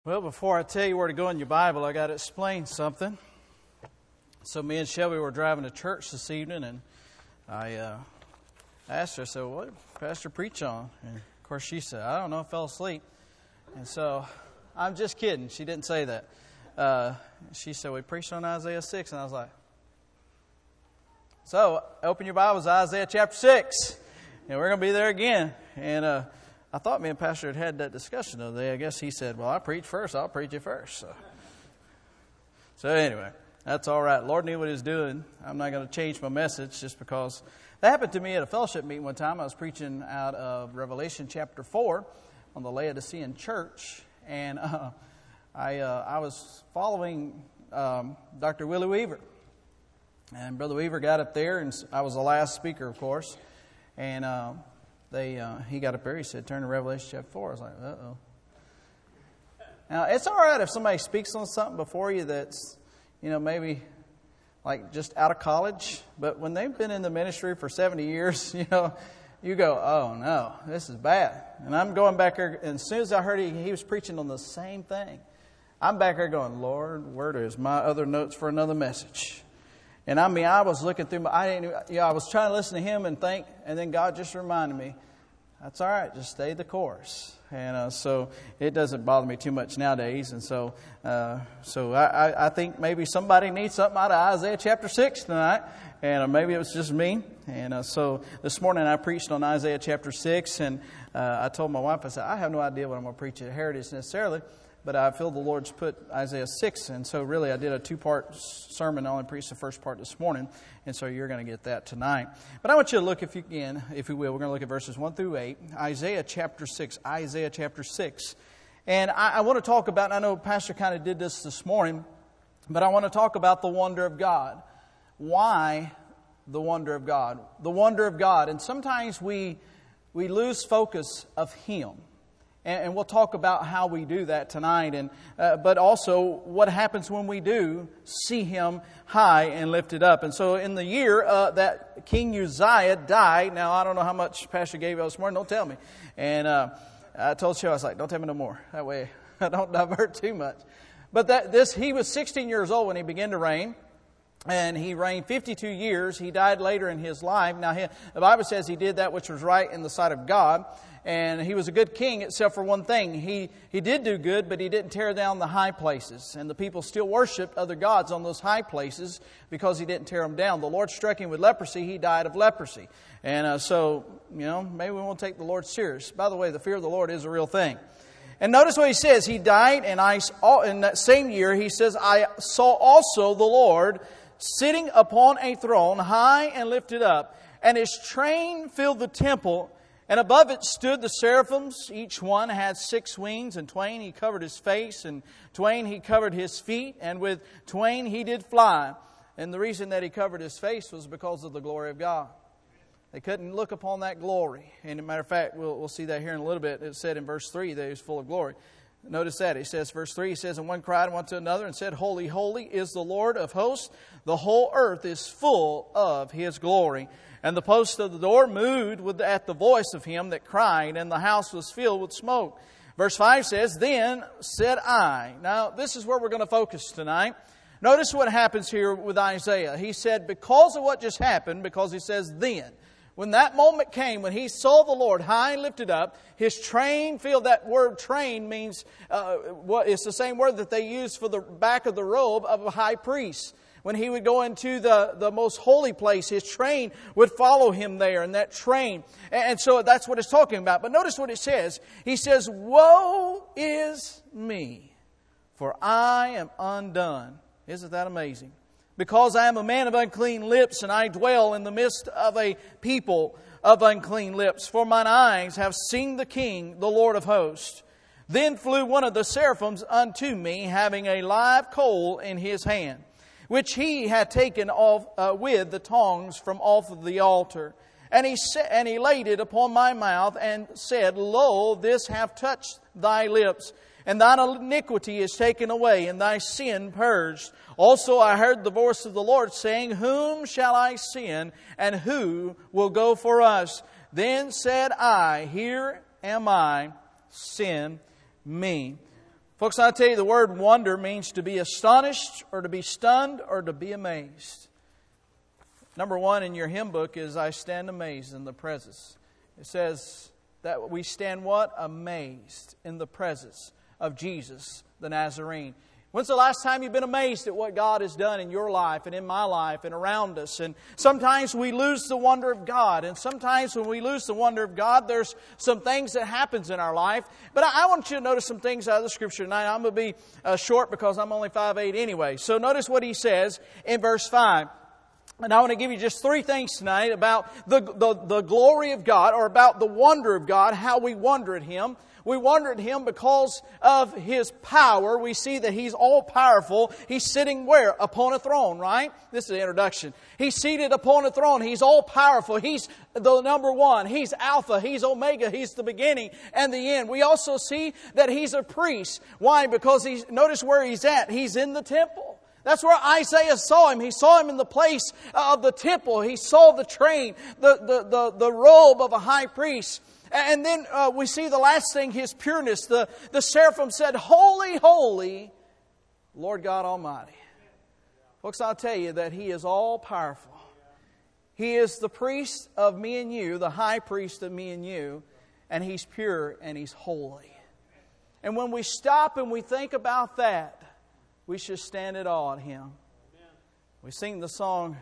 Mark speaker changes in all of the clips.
Speaker 1: Well, before I tell you where to go in your Bible, I got to explain something. So me and Shelby were driving to church this evening, and I asked her, I said, what did Pastor preach on? And of course she said, I don't know, I fell asleep. And so, I'm just kidding. She didn't say that. She said, we preached on Isaiah 6, and I was like, so, open your Bibles to Isaiah chapter 6, and we're going to be there again. And I thought me and Pastor had that discussion the other day. I guess he said, well, I preach first, I'll preach it first. So anyway, that's all right. Lord knew what he was doing. I'm not going to change my message just because. That happened to me at a fellowship meeting one time. I was preaching out of Revelation chapter 4 on the Laodicean church. And I was following Dr. Willie Weaver. And Brother Weaver got up there, and I was the last speaker, of course. And he got up there, he said, turn to Revelation chapter 4. I was like, uh-oh. Now, it's all right if somebody speaks on something before you that's, maybe like just out of college. But when they've been in the ministry for 70 years, you go, oh, no, this is bad. And I'm going back there, and as soon as I heard he was preaching on the same thing, I'm back there going, Lord, where is my other notes for another message? And I was looking through I was trying to listen to him and think, and then God just reminded me, that's all right, just stay the course. And so it doesn't bother me too much nowadays. And so I think maybe somebody needs something out of Isaiah chapter 6 tonight. And maybe it was just me. And so this morning I preached on Isaiah chapter 6. And I told my wife, I said, I have no idea what I'm going to preach at Heritage necessarily. But I feel the Lord's put Isaiah 6. And so really I did a two-part sermon. I only preached the first part this morning. And so you're going to get that tonight. But I want you to look, if you will, we're going to look at verses 1 through 8. Isaiah chapter 6. Isaiah chapter 6. And I want to talk about, and I know Pastor kind of did this morning, but I want to talk about the wonder of God. Why the wonder of God? The wonder of God. And sometimes we lose focus of Him. And we'll talk about how we do that tonight, and but also what happens when we do see Him high and lifted up. And so in the year that King Uzziah died, now I don't know how much Pastor gave you this morning, don't tell me. And I told Cheryl, I was like, don't tell me no more. That way I don't divert too much. But he was 16 years old when he began to reign. And he reigned 52 years. He died later in his life. Now, the Bible says he did that which was right in the sight of God. And he was a good king, except for one thing. He did do good, but he didn't tear down the high places. And the people still worshiped other gods on those high places because he didn't tear them down. The Lord struck him with leprosy. He died of leprosy. And so, maybe we won't take the Lord serious. By the way, the fear of the Lord is a real thing. And notice what he says. He died, and in that same year, he says, I saw also the Lord sitting upon a throne, high and lifted up, and His train filled the temple, and above it stood the seraphims. Each one had 6 wings, and twain He covered His face, and twain He covered His feet, and with twain He did fly. And the reason that He covered His face was because of the glory of God. They couldn't look upon that glory. And as a matter of fact, we'll see that here in a little bit. It said in verse 3 that He was full of glory. Notice that. It says, verse 3, it says, and one cried one to another and said, Holy, holy is the Lord of hosts. The whole earth is full of His glory. And the post of the door moved at the voice of him that cried, and the house was filled with smoke. Verse 5 says, then said I. Now, this is where we're going to focus tonight. Notice what happens here with Isaiah. He said, because of what just happened, because he says then. When that moment came, when he saw the Lord high and lifted up, His train filled. That word train means, it's the same word that they use for the back of the robe of a high priest. When he would go into the most holy place, his train would follow him there, and that train. And so that's what it's talking about. But notice what it says. He says, woe is me, for I am undone. Isn't that amazing? Because I am a man of unclean lips, and I dwell in the midst of a people of unclean lips. For mine eyes have seen the King, the Lord of hosts. Then flew one of the seraphims unto me, having a live coal in his hand, which he had taken off with the tongs from off of the altar. And he laid it upon my mouth, and said, Lo, this hath touched thy lips, and thine iniquity is taken away, and thy sin purged. Also I heard the voice of the Lord saying, Whom shall I send, and who will go for us? Then said I, Here am I, send me. Folks, I tell you, the word wonder means to be astonished or to be stunned or to be amazed. Number one in your hymn book is, I stand amazed in the presence. It says that we stand what? Amazed in the presence of Jesus, the Nazarene. When's the last time you've been amazed at what God has done in your life and in my life and around us? And sometimes we lose the wonder of God. And sometimes when we lose the wonder of God, there's some things that happens in our life. But I want you to notice some things out of the Scripture tonight. I'm going to be short because I'm only 5'8" anyway. So notice what he says in verse 5. And I want to give you just three things tonight about the glory of God, or about the wonder of God, how we wonder at Him. We wonder at Him because of His power. We see that He's all-powerful. He's sitting where? Upon a throne, right? This is the introduction. He's seated upon a throne. He's all-powerful. He's the number one. He's Alpha. He's Omega. He's the beginning and the end. We also see that He's a priest. Why? Because notice where He's at. He's in the temple. That's where Isaiah saw Him. He saw Him in the place of the temple. He saw the train, the robe of a high priest. And then we see the last thing, His pureness. The seraphim said, Holy, holy, Lord God Almighty. Folks, I'll tell you that He is all-powerful. He is the priest of me and you, the high priest of me and you, and He's pure and He's holy. And when we stop and we think about that, we should stand at awe at Him. We sing the song,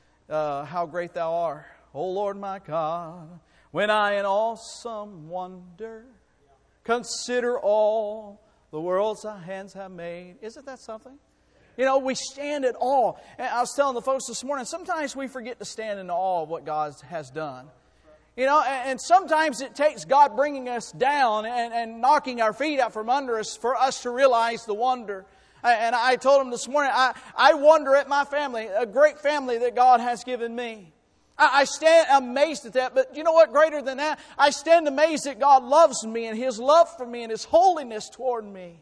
Speaker 1: How Great Thou Art, O Lord my God. When I in awesome wonder consider all the worlds Thy hands have made. Isn't that something? You know, we stand at awe. And I was telling the folks this morning, sometimes we forget to stand in awe of what God has done. You know, and sometimes it takes God bringing us down and knocking our feet out from under us for us to realize the wonder. And I told them this morning, I wonder at my family, a great family that God has given me. I stand amazed at that. But you know what? Greater than that, I stand amazed that God loves me and His love for me and His holiness toward me.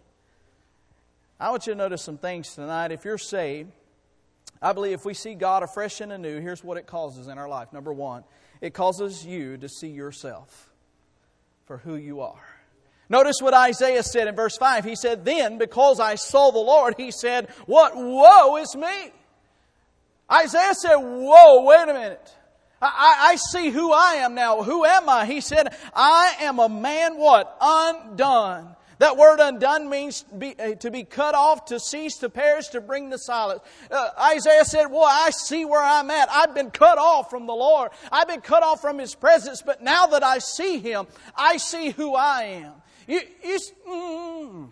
Speaker 1: I want you to notice some things tonight. If you're saved, I believe if we see God afresh and anew, here's what it causes in our life. Number one, it causes you to see yourself for who you are. Notice what Isaiah said in verse 5. He said, Then, because I saw the Lord, he said, What woe is me? Isaiah said, Whoa, wait a minute. I see who I am now. Who am I? He said, I am a man, what? Undone. That word undone means to be cut off, to cease, to perish, to bring to silence. Isaiah said, Boy, I see where I'm at. I've been cut off from the Lord. I've been cut off from His presence. But now that I see Him, I see who I am. You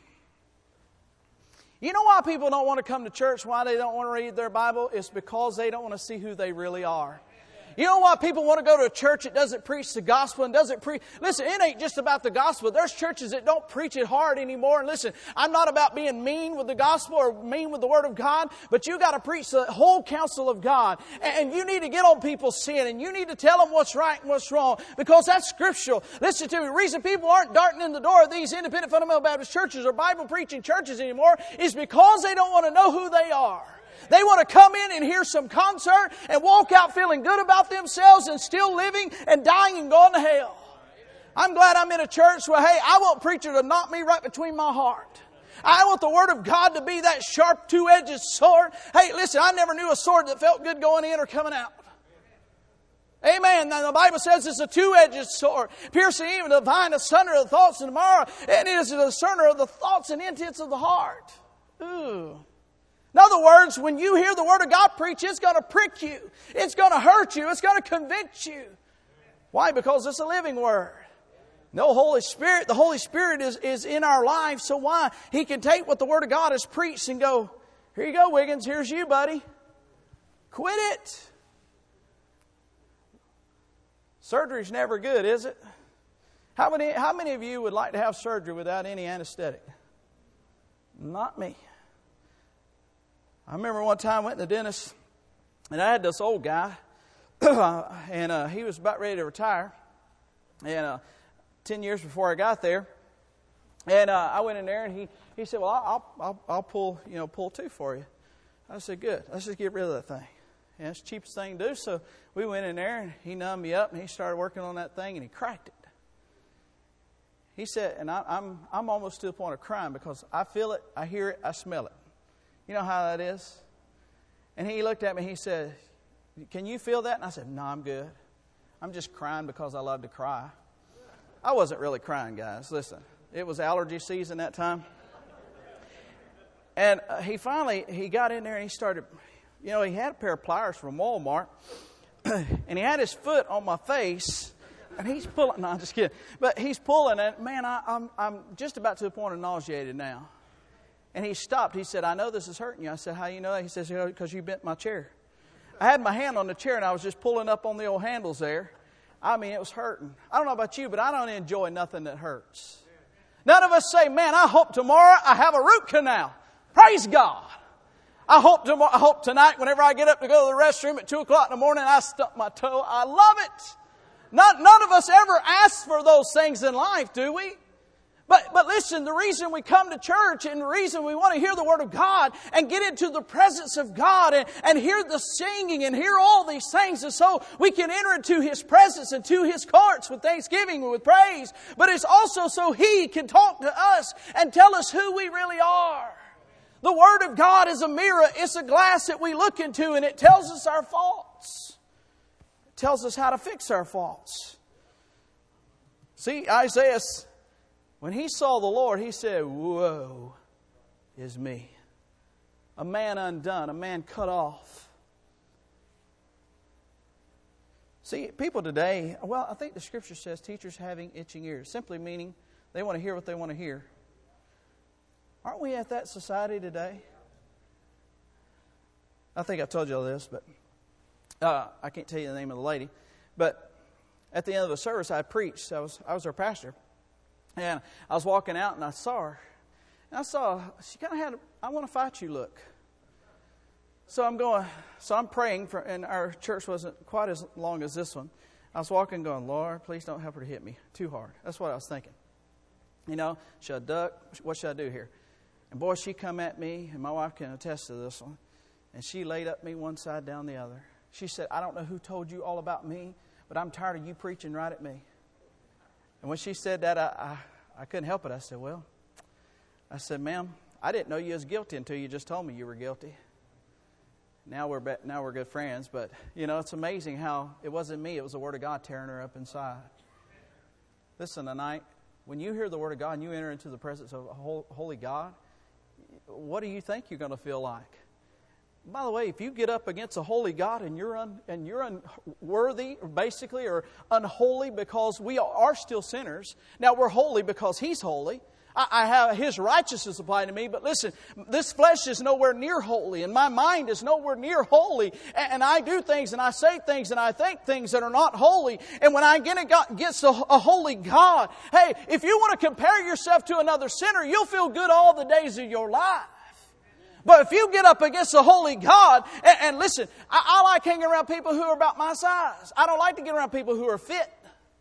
Speaker 1: know why people don't want to come to church, why they don't want to read their Bible? It's because they don't want to see who they really are. You know why people want to go to a church that doesn't preach the gospel and doesn't preach... Listen, it ain't just about the gospel. There's churches that don't preach it hard anymore. And listen, I'm not about being mean with the gospel or mean with the Word of God, but you got to preach the whole counsel of God. And you need to get on people's sin, and you need to tell them what's right and what's wrong, because that's scriptural. Listen to me. The reason people aren't darting in the door of these independent fundamental Baptist churches or Bible preaching churches anymore is because they don't want to know who they are. They want to come in and hear some concert and walk out feeling good about themselves and still living and dying and going to hell. I'm glad I'm in a church where, hey, I want a preacher to knock me right between my heart. I want the Word of God to be that sharp, two-edged sword. Hey, listen, I never knew a sword that felt good going in or coming out. Amen. Now the Bible says it's a two-edged sword, piercing even the divine asunder of the thoughts and the marrow, and it is a discerner of the thoughts and intents of the heart. Ooh. In other words, when you hear the Word of God preach, it's going to prick you. It's going to hurt you. It's going to convict you. Why? Because it's a living Word. No Holy Spirit. The Holy Spirit is in our lives. So why? He can take what the Word of God has preached and go, here you go, Wiggins. Here's you, buddy. Quit it. Surgery's never good, is it? How many of you would like to have surgery without any anesthetic? Not me. I remember one time I went to the dentist, and I had this old guy, and he was about ready to retire, and 10 years before I got there, and I went in there, and he said, well, I'll pull two for you. I said, good, let's just get rid of that thing. And it's the cheapest thing to do, so we went in there, and he numbed me up, and he started working on that thing, and he cracked it. He said, and I'm almost to the point of crying because I feel it, I hear it, I smell it. You know how that is? And he looked at me, he said, can you feel that? And I said, no, I'm good. I'm just crying because I love to cry. I wasn't really crying, guys. Listen, it was allergy season that time. And he got in there and he started, he had a pair of pliers from Walmart. And he had his foot on my face. And he's pulling, no, I'm just kidding. But he's pulling it. Man, I'm just about to the point of nauseated now. And he stopped. He said, I know this is hurting you. I said, how you know that? He says, because you bent my chair. I had my hand on the chair and I was just pulling up on the old handles there. I mean, it was hurting. I don't know about you, but I don't enjoy nothing that hurts. None of us say, man, I hope tomorrow I have a root canal. Praise God. I hope tonight whenever I get up to go to the restroom at 2 o'clock in the morning, I stump my toe. I love it. None of us ever ask for those things in life, do we? But listen, the reason we come to church and the reason we want to hear the Word of God and get into the presence of God and hear the singing and hear all these things is so we can enter into His presence and to His courts with thanksgiving and with praise. But it's also so He can talk to us and tell us who we really are. The Word of God is a mirror. It's a glass that we look into and it tells us our faults. It tells us how to fix our faults. See, Isaiah, when he saw the Lord, he said, woe is me. A man undone, a man cut off. See, people today, well, I think the Scripture says teachers having itching ears, simply meaning they want to hear what they want to hear. Aren't we at that society today? I think I've told you all this, but I can't tell you the name of the lady. But at the end of the service, I preached. I was her pastor. And I was walking out and I saw her. And she kind of had I want to fight you look. So I'm praying for, and our church wasn't quite as long as this one. I was walking going, Lord, please don't help her to hit me too hard. That's what I was thinking. Should I duck? What should I do here? And boy, she come at me, and my wife can attest to this one. And she laid up me one side down the other. She said, I don't know who told you all about me, but I'm tired of you preaching right at me. And when she said that, I couldn't help it. I said, ma'am, I didn't know you was guilty until you just told me you were guilty. Now we're good friends, but it's amazing how it wasn't me, it was the Word of God tearing her up inside. Listen, tonight, when you hear the Word of God and you enter into the presence of a holy God, what do you think you're going to feel like? By the way, if you get up against a holy God and you're unworthy, basically, or unholy because we are still sinners. Now, we're holy because He's holy. I have His righteousness applied to me. But listen, this flesh is nowhere near holy, and my mind is nowhere near holy. And I do things, and I say things, and I think things that are not holy. And when I get against a holy God, hey, if you want to compare yourself to another sinner, you'll feel good all the days of your life. But if you get up against a holy God, and listen, I like hanging around people who are about my size. I don't like to get around people who are fit.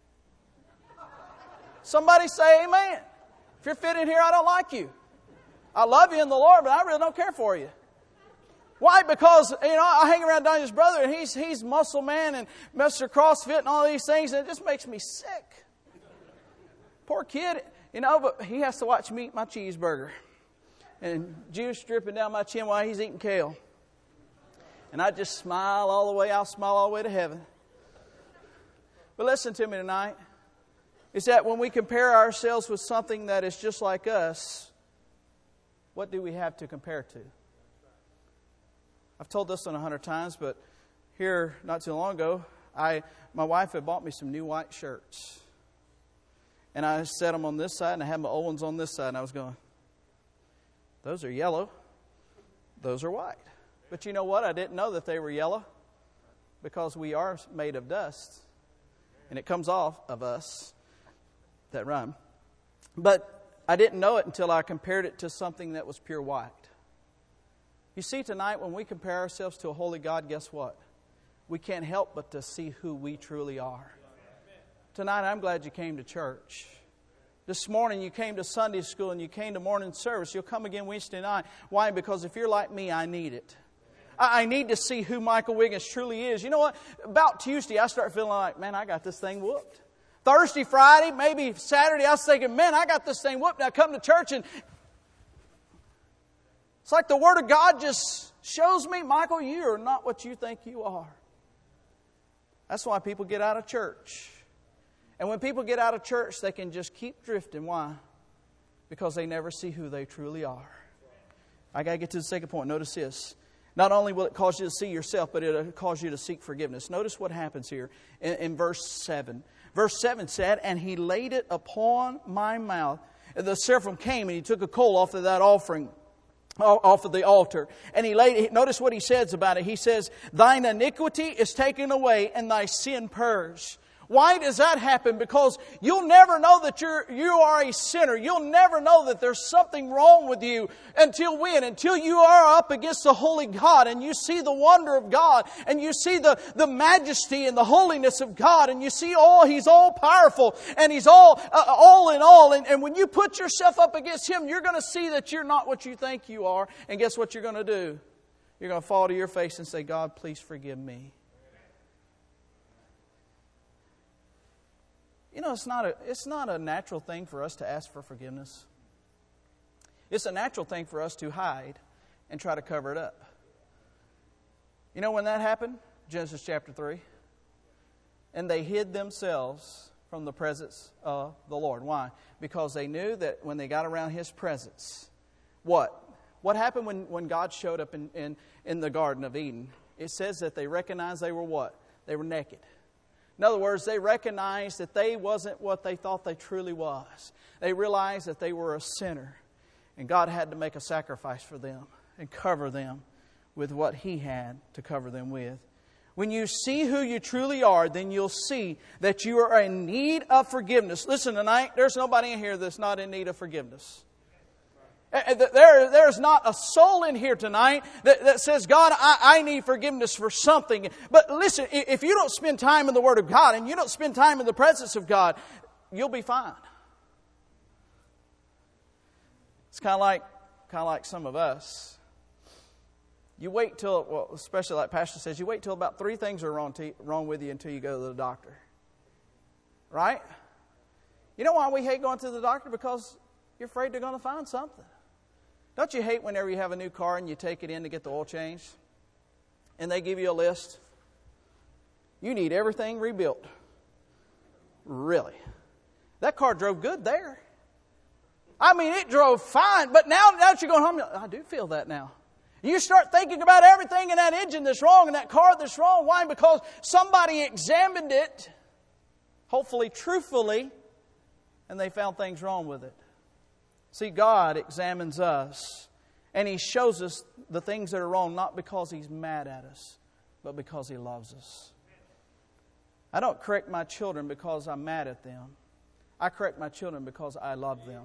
Speaker 1: Somebody say amen. If you're fit in here, I don't like you. I love you in the Lord, but I really don't care for you. Why? Because, I hang around Donnie's brother, and he's muscle man and Mr. CrossFit and all these things, and it just makes me sick. Poor kid, but he has to watch me eat my cheeseburger. And juice dripping down my chin while he's eating kale. And I just smile all the way. I'll smile all the way to heaven. But listen to me tonight. It's that when we compare ourselves with something that is just like us, what do we have to compare to? I've told this one 100 times, but here, not too long ago, my wife had bought me some new white shirts. And I set them on this side, and I had my old ones on this side, and I was going, those are yellow. Those are white. But you know what? I didn't know that they were yellow because we are made of dust. And it comes off of us. That rhyme. But I didn't know it until I compared it to something that was pure white. You see, tonight when we compare ourselves to a holy God, guess what? We can't help but to see who we truly are. Tonight I'm glad you came to church. This morning you came to Sunday school and you came to morning service. You'll come again Wednesday night. Why? Because if you're like me, I need it. I need to see who Michael Wiggins truly is. You know what? About Tuesday, I start feeling like, man, I got this thing whooped. Thursday, Friday, maybe Saturday, I was thinking, man, I got this thing whooped. Now I come to church and it's like the Word of God just shows me, Michael, you are not what you think you are. That's why people get out of church. And when people get out of church, they can just keep drifting. Why? Because they never see who they truly are. I got to get to the second point. Notice this. Not only will it cause you to see yourself, but it'll cause you to seek forgiveness. Notice what happens here in verse 7. Verse 7 said, and he laid it upon my mouth. And the seraphim came and he took a coal off of that offering, off of the altar. And he laid it. Notice what he says about it. He says, thine iniquity is taken away and thy sin purged. Why does that happen? Because you'll never know that you are a sinner. You'll never know that there's something wrong with you until when? Until you are up against the holy God and you see the wonder of God and you see the majesty and the holiness of God and you see, He's all powerful and He's all in all. And when you put yourself up against Him, you're going to see that you're not what you think you are. And guess what you're going to do? You're going to fall to your face and say, God, please forgive me. You know, it's not a natural thing for us to ask for forgiveness. It's a natural thing for us to hide and try to cover it up. You know when that happened? Genesis chapter 3. And they hid themselves from the presence of the Lord. Why? Because they knew that when they got around His presence, what happened when God showed up in the Garden of Eden? It says that they recognized they were what? They were naked. In other words, they recognized that they wasn't what they thought they truly was. They realized that they were a sinner. And God had to make a sacrifice for them and cover them with what He had to cover them with. When you see who you truly are, then you'll see that you are in need of forgiveness. Listen, tonight, there's nobody in here that's not in need of forgiveness. There's not a soul in here tonight that says, God, I need forgiveness for something. But listen, if you don't spend time in the Word of God and you don't spend time in the presence of God, you'll be fine. It's kind of like some of us. You wait till, well, especially like Pastor says, you wait till about 3 things are wrong with you until you go to the doctor. Right? You know why we hate going to the doctor? Because you're afraid they're going to find something. Don't you hate whenever you have a new car and you take it in to get the oil changed? And they give you a list. You need everything rebuilt. Really? That car drove good there. I mean, it drove fine. But now that you're going home, I do feel that now. You start thinking about everything in that engine that's wrong and that car that's wrong. Why? Because somebody examined it, hopefully truthfully, and they found things wrong with it. See, God examines us, and He shows us the things that are wrong, not because He's mad at us, but because He loves us. I don't correct my children because I'm mad at them. I correct my children because I love them.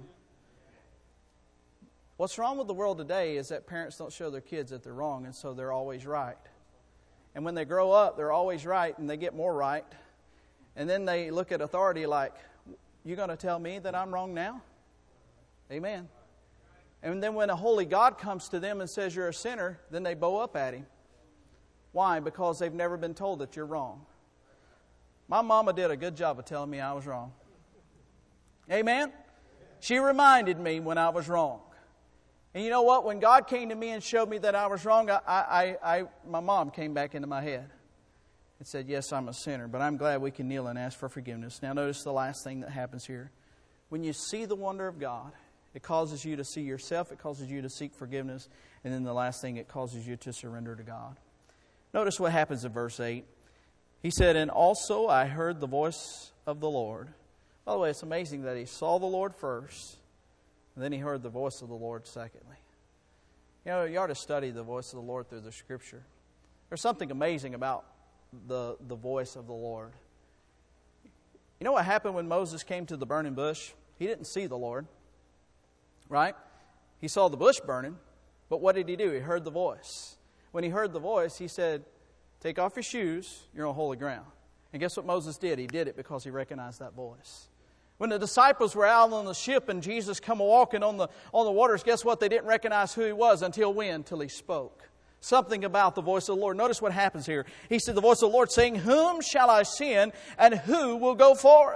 Speaker 1: What's wrong with the world today is that parents don't show their kids that they're wrong, and so they're always right. And when they grow up, they're always right, and they get more right. And then they look at authority like, you're going to tell me that I'm wrong now? Amen. And then when a holy God comes to them and says you're a sinner, then they bow up at Him. Why? Because they've never been told that you're wrong. My mama did a good job of telling me I was wrong. Amen? She reminded me when I was wrong. And you know what? When God came to me and showed me that I was wrong, my mom came back into my head and said, yes, I'm a sinner, but I'm glad we can kneel and ask for forgiveness. Now notice the last thing that happens here. When you see the wonder of God, it causes you to see yourself, it causes you to seek forgiveness, and then the last thing, it causes you to surrender to God. Notice what happens in verse 8. He said, and also I heard the voice of the Lord. By the way, it's amazing that he saw the Lord first, and then he heard the voice of the Lord secondly. You know, you ought to study the voice of the Lord through the Scripture. There's something amazing about the voice of the Lord. You know what happened when Moses came to the burning bush? He didn't see the Lord. Right? He saw the bush burning, but what did he do? He heard the voice. When he heard the voice, he said, take off your shoes, you're on holy ground. And guess what Moses did? He did it because he recognized that voice. When the disciples were out on the ship and Jesus come walking on the waters, guess what? They didn't recognize who He was until when? Until He spoke. Something about the voice of the Lord. Notice what happens here. He said, the voice of the Lord saying, whom shall I send and who will go for us?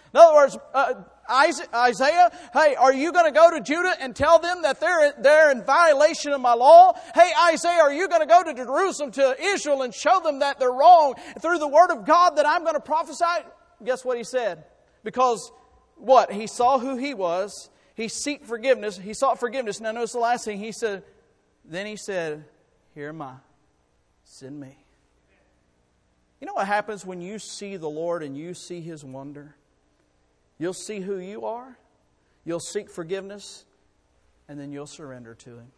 Speaker 1: In other words, Isaiah, hey, are you going to go to Judah and tell them that they're in violation of my law? Hey, Isaiah, are you going to go to Jerusalem, to Israel, and show them that they're wrong through the word of God that I'm going to prophesy? Guess what he said? Because what? He saw who he was. He sought forgiveness. Now notice the last thing he said. Then he said, here am I. Send me. You know what happens when you see the Lord and you see His wonder? You'll see who you are. You'll seek forgiveness. And then you'll surrender to Him.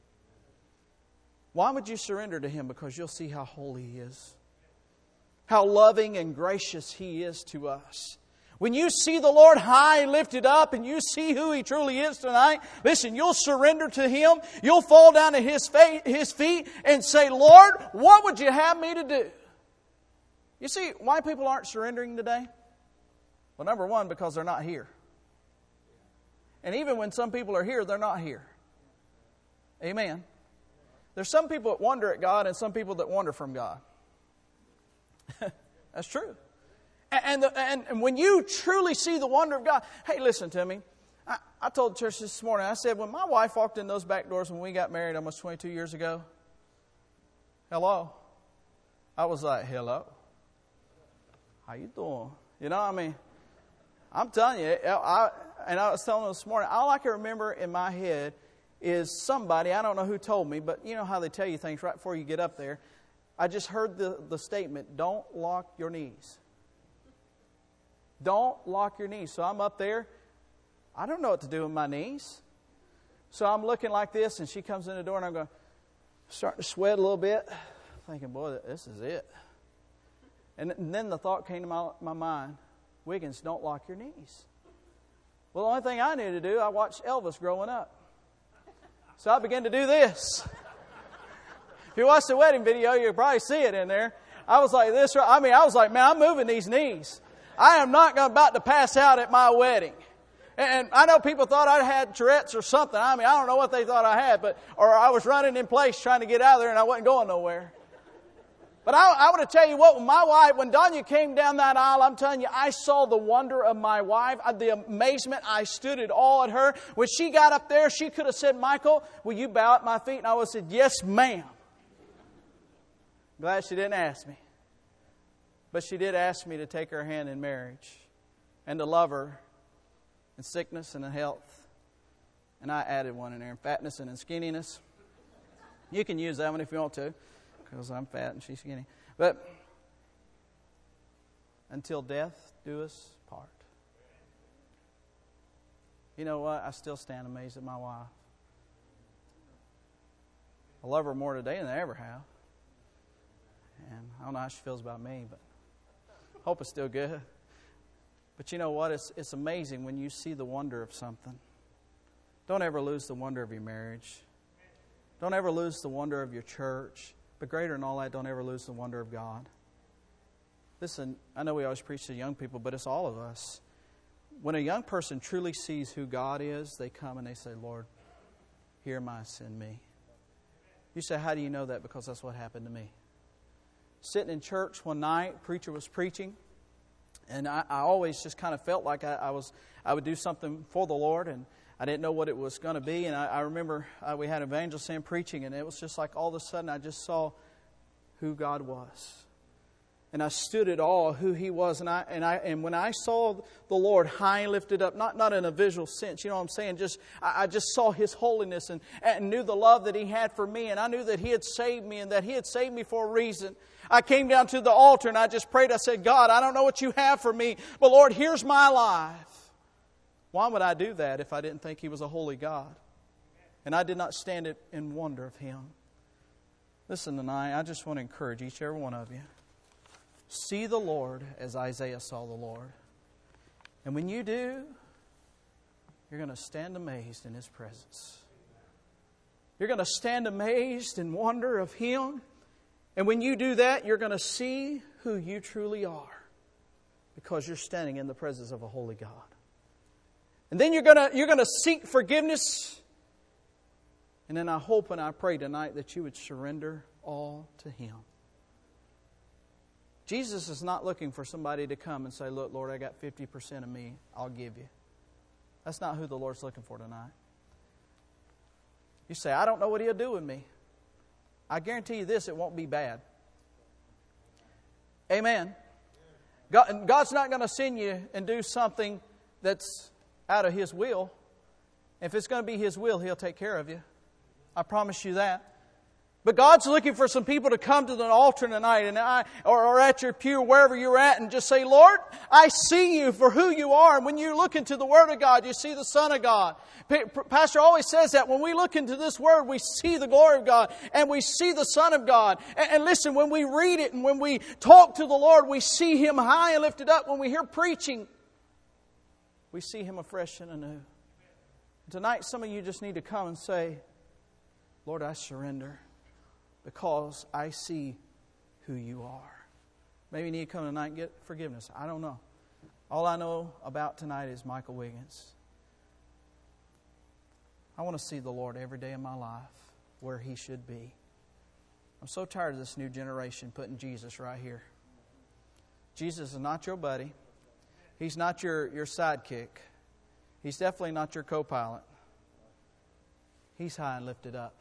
Speaker 1: Why would you surrender to Him? Because you'll see how holy He is. How loving and gracious He is to us. When you see the Lord high lifted up and you see who He truly is tonight, listen, you'll surrender to Him. You'll fall down at His feet and say, Lord, what would you have me to do? You see why people aren't surrendering today? Well, number one, because they're not here. And even when some people are here, they're not here. Amen. There's some people that wonder at God and some people that wander from God. That's true. And when you truly see the wonder of God, hey, listen to me. I told the church this morning, I said, when my wife walked in those back doors when we got married almost 22 years ago, hello. I was like, hello. How you doing? You know, I mean, I'm telling you, I was telling them this morning, all I can remember in my head is somebody, I don't know who told me, but you know how they tell you things right before you get up there. I just heard the statement, don't lock your knees. Don't lock your knees. So I'm up there. I don't know what to do with my knees. So I'm looking like this, and she comes in the door, and I'm going, starting to sweat a little bit, thinking, boy, this is it. And then the thought came to my mind, Wiggins, don't lock your knees. Well, the only thing I knew to do, I watched Elvis growing up. So I began to do this. If you watch the wedding video, you'll probably see it in there. I was like this. I was like, man, I'm moving these knees. I am not about to pass out at my wedding. And I know people thought I had Tourette's or something. I mean, I don't know what they thought I had, or I was running in place trying to get out of there and I wasn't going nowhere. But I want to tell you what, when Danya came down that aisle, I'm telling you, I saw the wonder of my wife, the amazement. I stood it all at her. When she got up there, she could have said, Michael, will you bow at my feet? And I would have said, yes, ma'am. Glad she didn't ask me. But she did ask me to take her hand in marriage and to love her in sickness and in health. And I added one in there, in fatness and in skinniness. You can use that one if you want to, because I'm fat and she's skinny. But until death do us part. You know what? I still stand amazed at my wife. I love her more today than I ever have. And I don't know how she feels about me, but hope it's still good. But you know what? It's amazing when you see the wonder of something. Don't ever lose the wonder of your marriage. Don't ever lose the wonder of your church. But greater than all that, don't ever lose the wonder of God. Listen, I know we always preach to young people, but it's all of us. When a young person truly sees who God is, they come and they say, Lord, here am I, send me. You say, how do you know that? Because that's what happened to me. Sitting in church one night, preacher was preaching, and I always just kind of felt like I would do something for the Lord, and I didn't know what it was going to be. And I remember we had Evangelist Sam preaching, and it was just like all of a sudden I just saw who God was. And I stood at awe of who He was. And when I saw the Lord high and lifted up, not in a visual sense, you know what I'm saying? I just saw His holiness and knew the love that He had for me. And I knew that He had saved me and that He had saved me for a reason. I came down to the altar and I just prayed. I said, God, I don't know what you have for me, but Lord, here's my life. Why would I do that if I didn't think He was a holy God? And I did not stand in wonder of Him. Listen tonight, I just want to encourage each and every one of you. See the Lord as Isaiah saw the Lord. And when you do, you're going to stand amazed in His presence. You're going to stand amazed in wonder of Him. And when you do that, you're going to see who you truly are. Because you're standing in the presence of a holy God. And then you're going to seek forgiveness. And then I hope and I pray tonight that you would surrender all to Him. Jesus is not looking for somebody to come and say, look, Lord, I got 50% of me. I'll give you. That's not who the Lord's looking for tonight. You say, I don't know what He'll do with me. I guarantee you this, it won't be bad. Amen. God's not going to send you and do something that's out of His will. If it's going to be His will, He'll take care of you. I promise you that. But God's looking for some people to come to the altar tonight or at your pew, wherever you're at, and just say, Lord, I see You for who You are. And when you look into the Word of God, you see the Son of God. Pastor always says that when we look into this Word, we see the glory of God and we see the Son of God. And listen, when we read it and when we talk to the Lord, we see Him high and lifted up. When we hear preaching, we see Him afresh and anew. Tonight, some of you just need to come and say, Lord, I surrender. Because I see who You are. Maybe you need to come tonight and get forgiveness. I don't know. All I know about tonight is Michael Wiggins. I want to see the Lord every day of my life where He should be. I'm so tired of this new generation putting Jesus right here. Jesus is not your buddy. He's not your sidekick. He's definitely not your co-pilot. He's high and lifted up.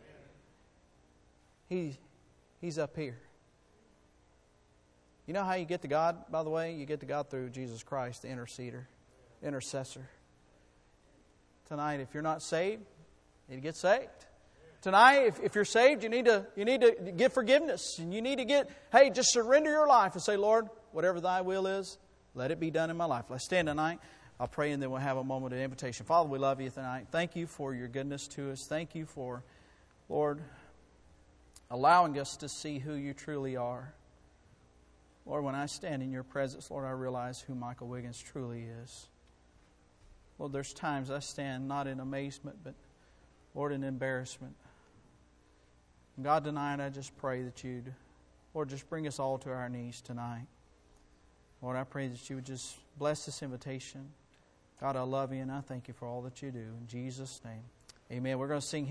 Speaker 1: He's up here. You know how you get to God, by the way? You get to God through Jesus Christ, the intercessor. Tonight, if you're not saved, you need to get saved. Tonight, if you're saved, you need to get forgiveness. And you need to just surrender your life and say, Lord, whatever Thy will is, let it be done in my life. Let's stand tonight. I'll pray and then we'll have a moment of invitation. Father, we love You tonight. Thank You for Your goodness to us. Thank You for, Lord, allowing us to see who You truly are. Lord, when I stand in Your presence, Lord, I realize who Michael Wiggins truly is. Lord, there's times I stand not in amazement, but, Lord, in embarrassment. And God, tonight I just pray that You'd, Lord, just bring us all to our knees tonight. Lord, I pray that You would just bless this invitation. God, I love You and I thank You for all that You do. In Jesus' name, amen. We're going to sing